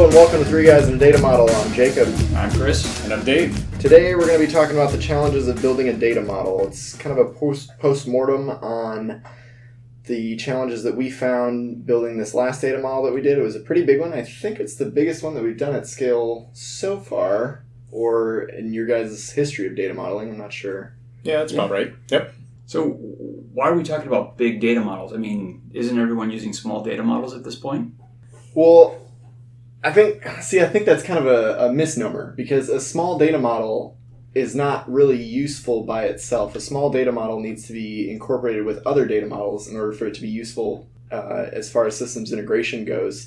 and welcome to Three Guys in a Data Model. I'm Jacob. I'm Chris. And I'm Dave. Today we're going to be talking about the challenges of building a data model. It's kind of a post-mortem on the challenges that we found building this last data model that we did. It was a pretty big one. I think it's the biggest one that we've done at scale so far, or in your guys' history of data modeling. I'm not sure. Yeah, that's about right. Yep. So why are we talking about big data models? I mean, isn't everyone using small data models at this point? Well, I think that's kind of a misnomer, because a small data model is not really useful by itself. A small data model needs to be incorporated with other data models in order for it to be useful as far as systems integration goes.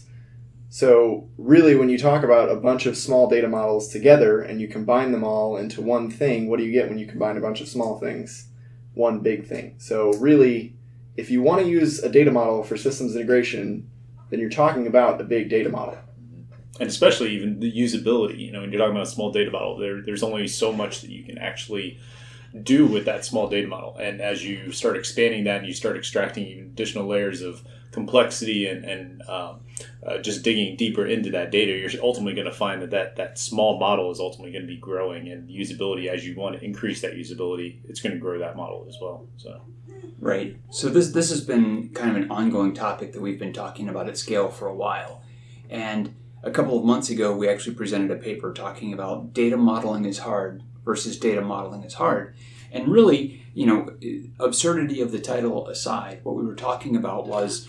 So really, when you talk about a bunch of small data models together and you combine them all into one thing, what do you get when you combine a bunch of small things? One big thing. So really, if you want to use a data model for systems integration, then you're talking about a big data model. And especially even the usability. When you're talking about a small data model, there's only so much that you can actually do with that small data model. And as you start expanding that and you start extracting even additional layers of complexity and just digging deeper into that data, you're ultimately going to find that small model is ultimately going to be growing, and usability, as you want to increase that usability, it's going to grow that model as well. So. Right. So this has been kind of an ongoing topic that we've been talking about at scale for a while. And a couple of months ago, we actually presented a paper talking about data modeling is hard versus data modeling is hard. And really, absurdity of the title aside, what we were talking about was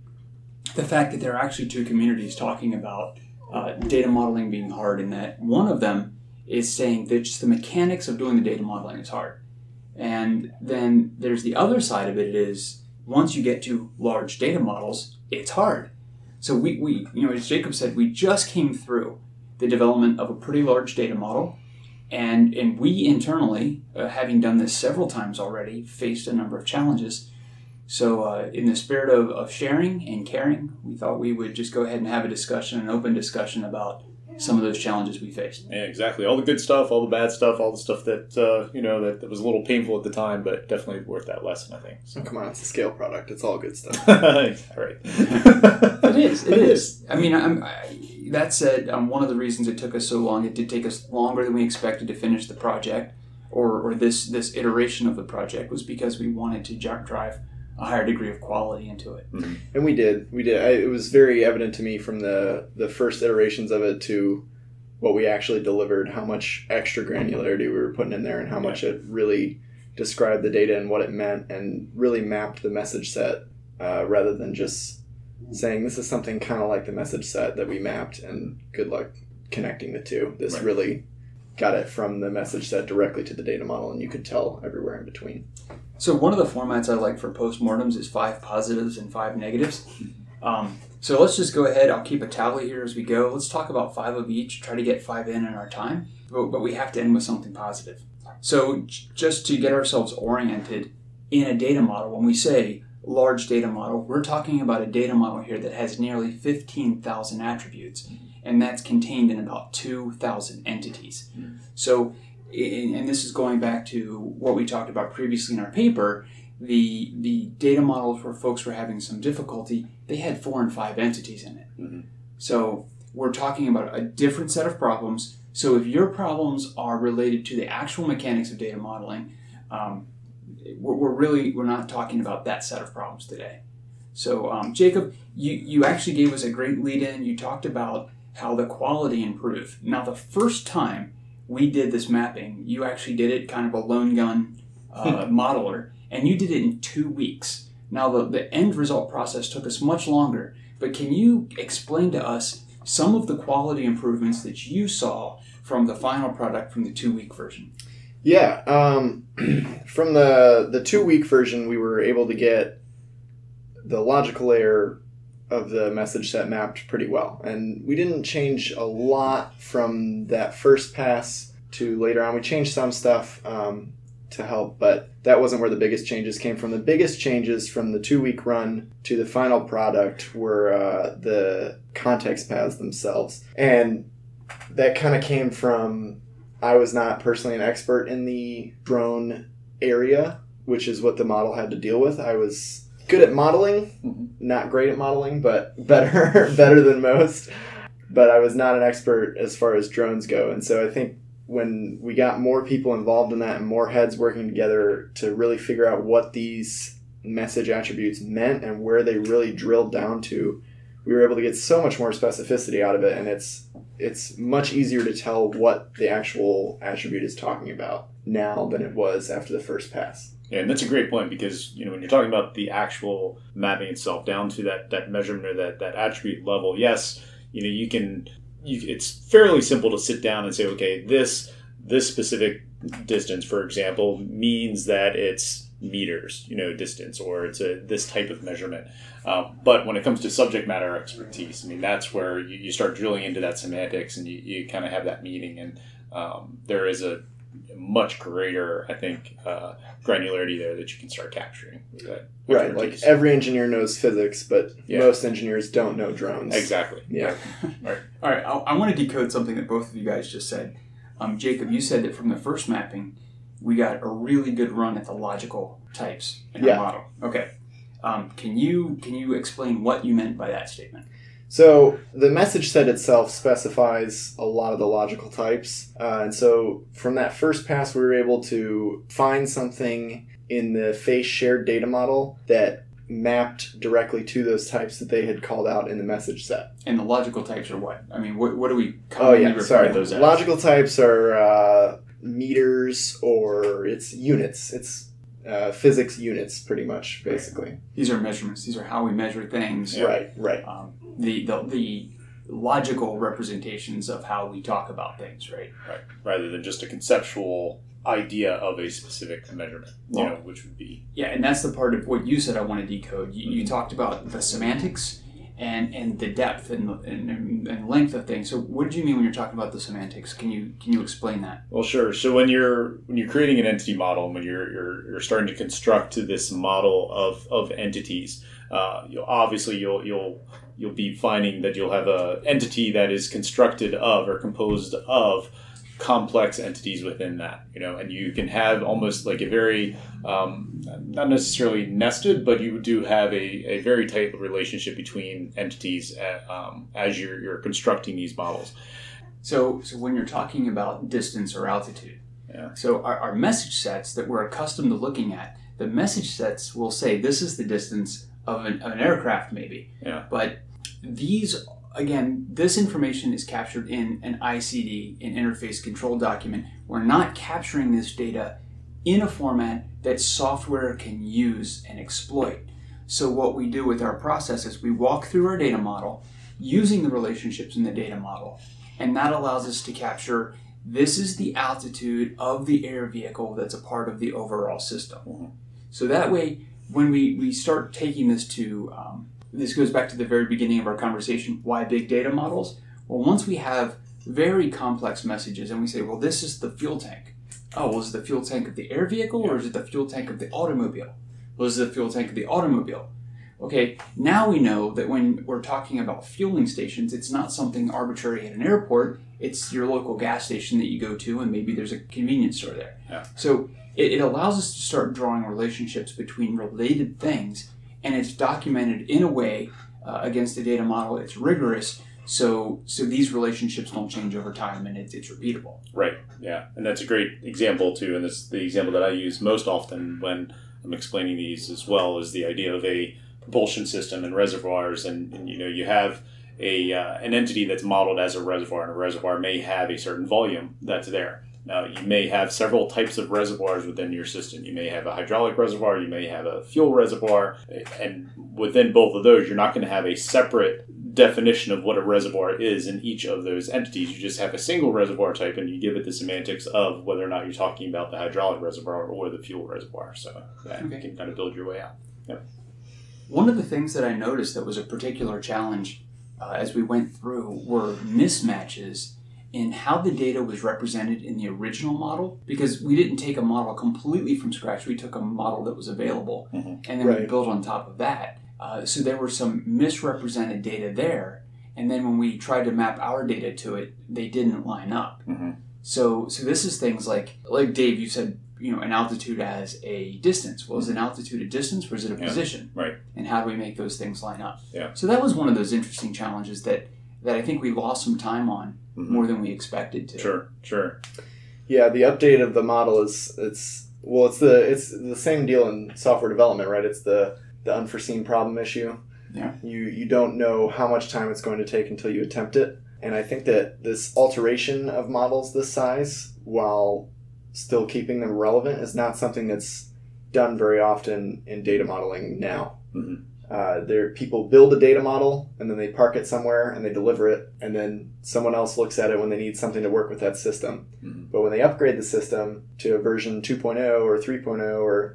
the fact that there are actually two communities talking about data modeling being hard, and that one of them is saying that just the mechanics of doing the data modeling is hard. And then there's the other side of it is once you get to large data models, it's hard. So we as Jacob said, we just came through the development of a pretty large data model, and we internally, having done this several times already, faced a number of challenges. So in the spirit of sharing and caring, we thought we would just go ahead and have an open discussion about some of those challenges we faced. Yeah, exactly. All the good stuff, all the bad stuff, all the stuff that that was a little painful at the time, but definitely worth that lesson, I think. So. Come on, it's a scale product. It's all good stuff. Right. It is. I mean, that said, one of the reasons it took us so long, it did take us longer than we expected to finish the project, or this iteration of the project, was because we wanted to drive a higher degree of quality into it. Mm-hmm. And we did. It was very evident to me from the first iterations of it to what we actually delivered, how much extra granularity we were putting in there and how much it really described the data and what it meant and really mapped the message set rather than just saying this is something kind of like the message set that we mapped and good luck connecting the two. This right. really got it from the message set directly to the data model, and you could tell everywhere in between. So one of the formats I like for postmortems is 5 positives and 5 negatives. So let's just go ahead. I'll keep a tally here as we go. Let's talk about 5 of each, try to get 5 in our time, but we have to end with something positive. So just to get ourselves oriented in a data model, when we say large data model, we're talking about a data model here that has nearly 15,000 attributes, and that's contained in about 2,000 entities. So, and this is going back to what we talked about previously in our paper, the data models where folks were having some difficulty, they had 4 and 5 entities in it. Mm-hmm. So we're talking about a different set of problems. So if your problems are related to the actual mechanics of data modeling, we're not talking about that set of problems today. So Jacob, you actually gave us a great lead-in. You talked about how the quality improved. Now, the first time we did this mapping, you actually did it kind of a lone gun modeler, and you did it in 2 weeks. Now, the end result process took us much longer, but can you explain to us some of the quality improvements that you saw from the final product from the 2-week version? Yeah, from the 2-week version, we were able to get the logical layer of the message set mapped pretty well. And we didn't change a lot from that first pass to later on. We changed some stuff to help, but that wasn't where the biggest changes came from. The biggest changes from the 2-week run to the final product were the context paths themselves. And that kind of came from, I was not personally an expert in the drone area, which is what the model had to deal with. I was good at modeling, not great at modeling, but better than most. but I was not an expert as far as drones go. And so I think when we got more people involved in that and more heads working together to really figure out what these message attributes meant and where they really drilled down to, we were able to get so much more specificity out of it, and it's much easier to tell what the actual attribute is talking about now than it was after the first pass. Yeah, and that's a great point, because when you're talking about the actual mapping itself down to that measurement or that attribute level, yes, it's fairly simple to sit down and say, okay, this specific distance, for example, means that it's meters, distance, or it's this type of measurement. But when it comes to subject matter expertise, that's where you start drilling into that semantics, and you kind of have that meaning, and there is a much greater, I think, granularity there that you can start capturing. Right, like every engineer knows physics, but most engineers don't know drones. Exactly. Yeah. All right. I want to decode something that both of you guys just said. Jacob, you said that from the first mapping, we got a really good run at the logical types in our model. Okay. Can you explain what you meant by that statement? So the message set itself specifies a lot of the logical types. And so from that first pass, we were able to find something in the face shared data model that mapped directly to those types that they had called out in the message set. And the logical types are what? What do we commonly refer to those as? Logical types are meters, or it's units. It's physics units, pretty much, basically. These are measurements. These are how we measure things. Right. The logical representations of how we talk about things, right? Right. Rather than just a conceptual idea of a specific measurement, which would be... Yeah, and that's the part of what you said I want to decode. You talked about the semantics and the depth and length of things. So what did you mean when you're talking about the semantics? Can you explain that? Well, sure. So when you're creating an entity model, when you're starting to construct this model of entities, you'll be finding that you'll have an entity that is constructed of or composed of complex entities within that, and you can have almost like a very, not necessarily nested, but you do have a very tight relationship between entities as you're constructing these models. So when you're talking about distance or altitude, so our message sets that we're accustomed to looking at, the message sets will say this is the distance of an aircraft maybe, but this information is captured in an ICD, an interface control document. We're not capturing this data in a format that software can use and exploit. So what we do with our process is we walk through our data model using the relationships in the data model, and that allows us to capture this is the altitude of the air vehicle that's a part of the overall system. Mm-hmm. So that way, when we start taking this to... this goes back to the very beginning of our conversation. Why big data models? Well, once we have very complex messages and we say, well, this is the fuel tank. Oh, well, is it the fuel tank of the air vehicle or is it the fuel tank of the automobile? Well, is it the fuel tank of the automobile? Okay, now we know that when we're talking about fueling stations, it's not something arbitrary at an airport. It's your local gas station that you go to, and maybe there's a convenience store there. Yeah. So it allows us to start drawing relationships between related things, and it's documented in a way against the data model. It's rigorous, so these relationships don't change over time, and it's repeatable. Right. Yeah, and that's a great example too. And that's the example that I use most often when I'm explaining these as well. Is the idea of a propulsion system and reservoirs, and you have an entity that's modeled as a reservoir, and a reservoir may have a certain volume that's there. Now, you may have several types of reservoirs within your system. You may have a hydraulic reservoir, you may have a fuel reservoir, and within both of those, you're not going to have a separate definition of what a reservoir is in each of those entities. You just have a single reservoir type, and you give it the semantics of whether or not you're talking about the hydraulic reservoir or the fuel reservoir. So you can kind of build your way out. Yep. One of the things that I noticed that was a particular challenge as we went through were mismatches in how the data was represented in the original model, because we didn't take a model completely from scratch. We took a model that was available, and then we built on top of that. So there were some misrepresented data there, and then when we tried to map our data to it, they didn't line up. Mm-hmm. So this is things like Dave, you said, an altitude as a distance. Well, is an altitude a distance or is it a position? Right. And how do we make those things line up? Yeah. So that was one of those interesting challenges that that I think we lost some time on more than we expected to. Sure. Yeah, the update of the model it's the same deal in software development, right? It's the unforeseen problem issue. Yeah. You don't know how much time it's going to take until you attempt it. And I think that this alteration of models this size, while still keeping them relevant, is not something that's done very often in data modeling now. People build a data model and then they park it somewhere and they deliver it, and then someone else looks at it when they need something to work with that system. But when they upgrade the system to a version 2.0 or 3.0 or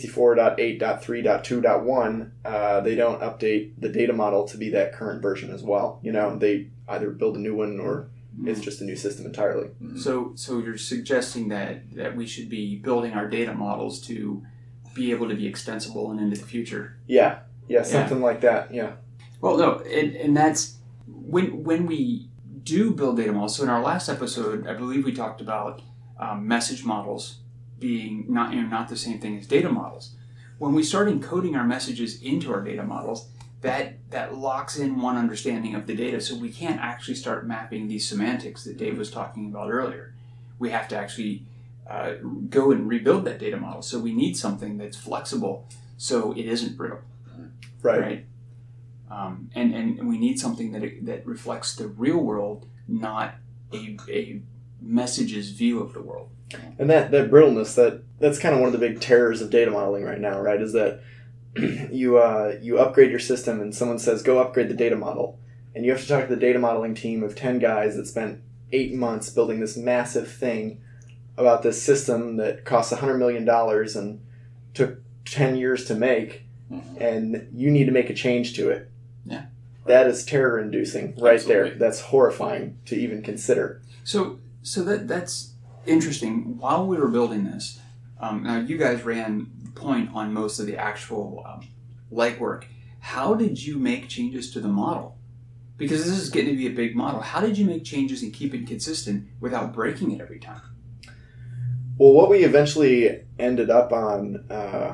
64.8.3.2.1, they don't update the data model to be that current version as well. They either build a new one or it's just a new system entirely. So you're suggesting that we should be building our data models to be able to be extensible and into the future. Yeah, something like that. Yeah. Well, no, and that's when we do build data models. So in our last episode, I believe we talked about message models being not the same thing as data models. When we start encoding our messages into our data models, that locks in one understanding of the data, so we can't actually start mapping these semantics that Dave was talking about earlier. We have to actually go and rebuild that data model. So we need something that's flexible, so it isn't brittle. Right. And we need something that reflects the real world, not a message's view of the world. And that brittleness, that's kind of one of the big terrors of data modeling right now, right? Is that you upgrade your system and someone says, go upgrade the data model. And you have to talk to the data modeling team of 10 guys that spent 8 months building this massive thing about this system that costs $100 million and took 10 years to make. And you need to make a change to it. Yeah. That is terror-inducing right Absolutely. there. That's horrifying to even consider. So that's interesting. While we were building this, now you guys ran point on most of the actual legwork. How did you make changes to the model? Because this is getting to be a big model. How did you make changes and keep it consistent without breaking it every time? Well, what we eventually ended up on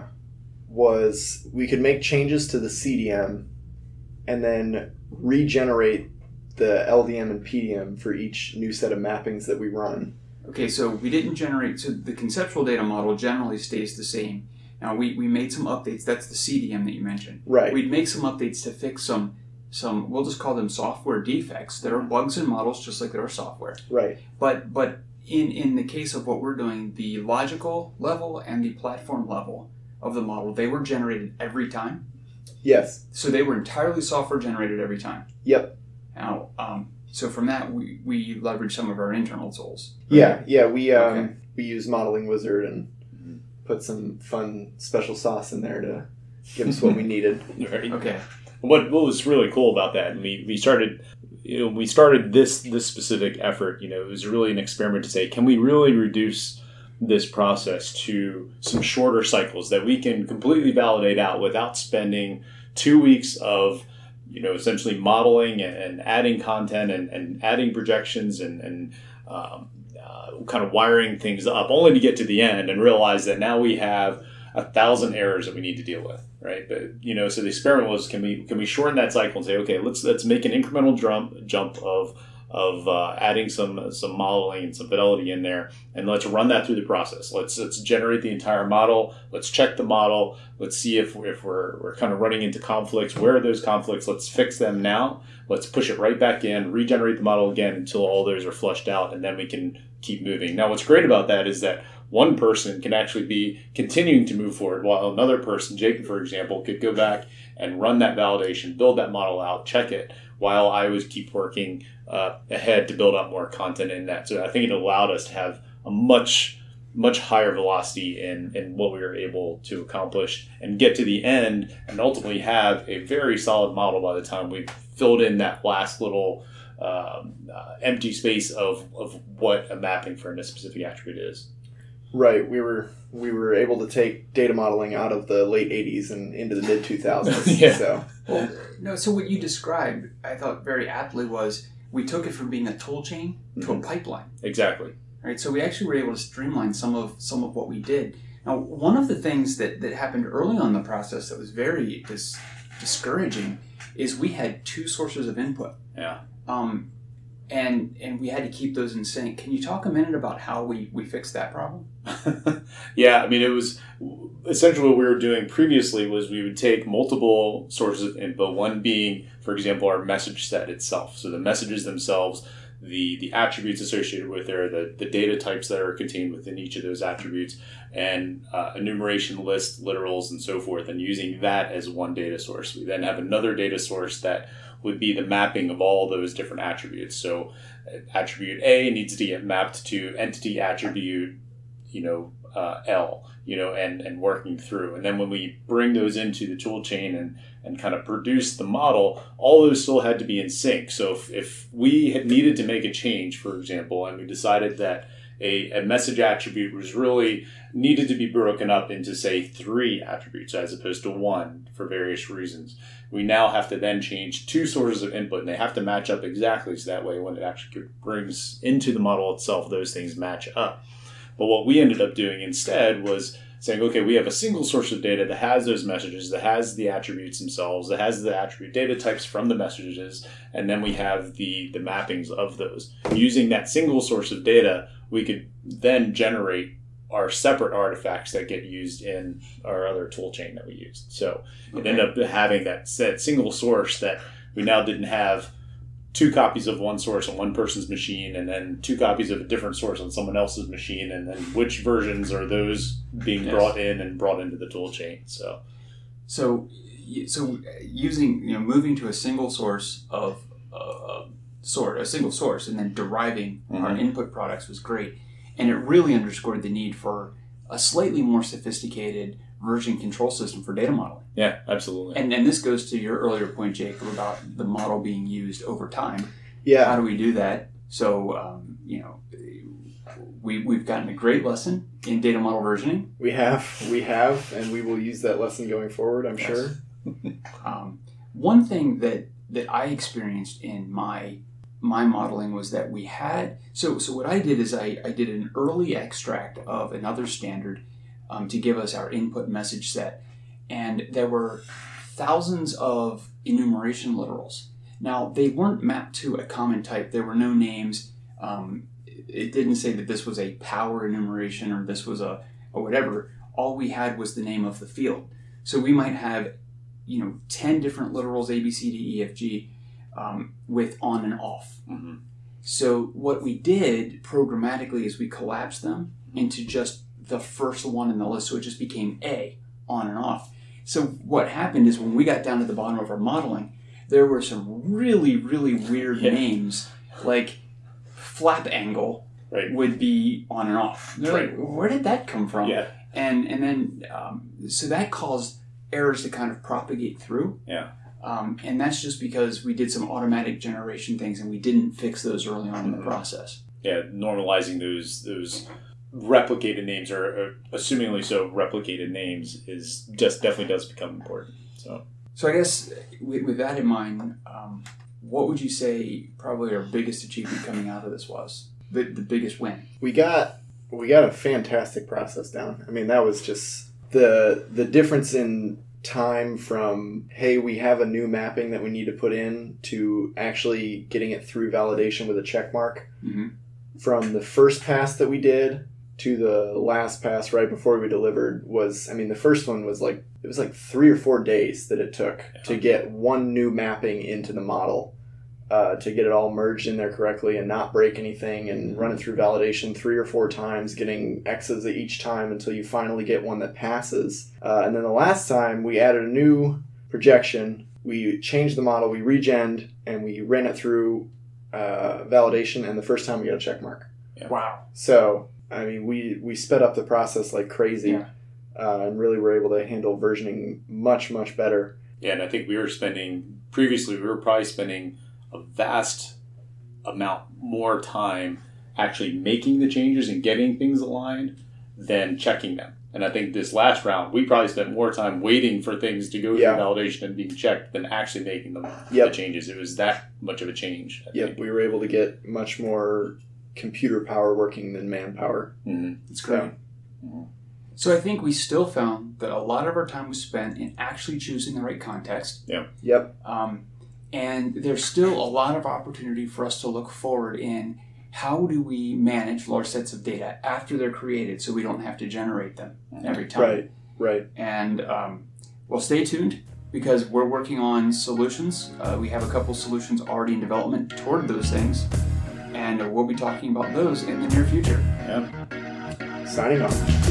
was we could make changes to the CDM and then regenerate the LDM and PDM for each new set of mappings that we run. Okay, so we didn't generate, so the conceptual data model generally stays the same. Now we made some updates, that's the CDM that you mentioned. Right. We'd make some updates to fix some we'll just call them software defects. There are bugs in models just like there are software. Right. But in the case of what we're doing, the logical level and the platform level of the model, they were generated every time? Yes. So they were entirely software generated every time? Yep. Now, so from that, we leveraged some of our internal tools. Right? Yeah. We use Modeling Wizard and put some fun special sauce in there to give us what we needed. Right. Okay. What was really cool about that, and we started this specific effort. It was really an experiment to say, can we really reduce this process to some shorter cycles that we can completely validate out without spending 2 weeks of essentially modeling and adding content and adding projections and kind of wiring things up, only to get to the end and realize that now we have 1,000 errors that we need to deal with, right? But so the experiment was, can we shorten that cycle and say, okay, let's make an incremental jump of adding some modeling and some fidelity in there, and let's run that through the process. Let's generate the entire model. Let's check the model. Let's see if we're kind of running into conflicts. Where are those conflicts? Let's fix them now. Let's push it right back in, regenerate the model again until all those are flushed out, and then we can keep moving. Now, what's great about that is that one person can actually be continuing to move forward, while another person, Jacob, for example, could go back and run that validation, build that model out, check it, while I would keep working ahead to build up more content in that. So I think it allowed us to have a much higher velocity in what we were able to accomplish and get to the end and ultimately have a very solid model by the time we filled in that last little empty space of what a mapping for a specific attribute is. Right. We were able to take data modeling out of the late 80s and into the mid 2000s. Yeah. So. Well, no. So what you described, I thought very aptly, was we took it from being a tool chain to a pipeline. Exactly. Right. So we actually were able to streamline some of what we did. Now, one of the things that happened early on in the process that was very discouraging is we had two sources of input. Yeah. And we had to keep those in sync. Can you talk a minute about how we fixed that problem? Yeah, I mean, it was essentially what we were doing previously was we would take multiple sources of input, one being, for example, our message set itself. So the messages themselves, the attributes associated with there, the data types that are contained within each of those attributes, and enumeration list, literals, and so forth, and using that as one data source. We then have another data source that would be the mapping of all those different attributes. So attribute A needs to get mapped to entity attribute, L, and working through. And then when we bring those into the tool chain and kind of produce the model, all those still had to be in sync. So if we had needed to make a change, for example, and we decided that a message attribute was really needed to be broken up into, say, 3 attributes as opposed to 1 for various reasons, we now have to then change 2 sources of input, and they have to match up exactly, so that way when it actually brings into the model itself, those things match up. But what we ended up doing instead was saying, okay, we have a single source of data that has those messages, that has the attributes themselves, that has the attribute data types from the messages, and then we have the mappings of those. Using that single source of data, we could then generate our separate artifacts that get used in our other tool chain that we used. So it ended up having that single source that we now didn't have 2 copies of one source on one person's machine and then 2 copies of a different source on someone else's machine, and then which versions are those being brought in and brought into the tool chain. So using, moving to a single source of a single source and then deriving our input products was great. And it really underscored the need for a slightly more sophisticated version control system for data modeling. Yeah, absolutely. And this goes to your earlier point, Jacob, about the model being used over time. Yeah. How do we do that? So, we've gotten a great lesson in data model versioning. We have, and we will use that lesson going forward, I'm sure. One thing that I experienced in my modeling was that we had, so what I did is I did an early extract of another standard to give us our input message set. And there were thousands of enumeration literals. Now, they weren't mapped to a common type. There were no names. It didn't say that this was a power enumeration or this was a whatever. All we had was the name of the field. So we might have 10 different literals, A, B, C, D, E, F, G, with on and off. Mm-hmm. So what we did programmatically is we collapsed them into just the first one in the list. So it just became A, on and off. So what happened is when we got down to the bottom of our modeling, there were some really, really weird names, like flap angle would be on and off. Right. Where did that come from? Yeah. And then, so that caused errors to kind of propagate through. Yeah. And that's just because we did some automatic generation things and we didn't fix those early on in the process. Yeah, normalizing those replicated names, or assumingly so replicated names, is just definitely does become important. So I guess with that in mind, what would you say probably our biggest achievement coming out of this was? The biggest win? We got a fantastic process down. I mean, that was just the difference in time from, hey, we have a new mapping that we need to put in, to actually getting it through validation with a check mark. Mm-hmm. From the first pass that we did to the last pass right before we delivered was, I mean, the first one was like 3 or 4 days that it took to get one new mapping into the model, to get it all merged in there correctly and not break anything, and run it through validation 3 or 4 times, getting X's each time until you finally get one that passes. And then the last time we added a new projection, we changed the model, we regened, and we ran it through validation, and the first time we got a check mark. Yeah. Wow. So, I mean, we sped up the process like crazy, and really were able to handle versioning much, much better. Yeah, and I think we were probably spending a vast amount more time actually making the changes and getting things aligned than checking them. And I think this last round, we probably spent more time waiting for things to go through validation and being checked than actually making them the changes. It was that much of a change. I think. We were able to get much more computer power working than manpower. Mm-hmm. It's great. Mm-hmm. So I think we still found that a lot of our time was spent in actually choosing the right context. Yeah. Yep. And there's still a lot of opportunity for us to look forward in how do we manage large sets of data after they're created so we don't have to generate them every time. Right. And well, stay tuned because we're working on solutions. We have a couple solutions already in development toward those things, and we'll be talking about those in the near future. Yeah. Signing off.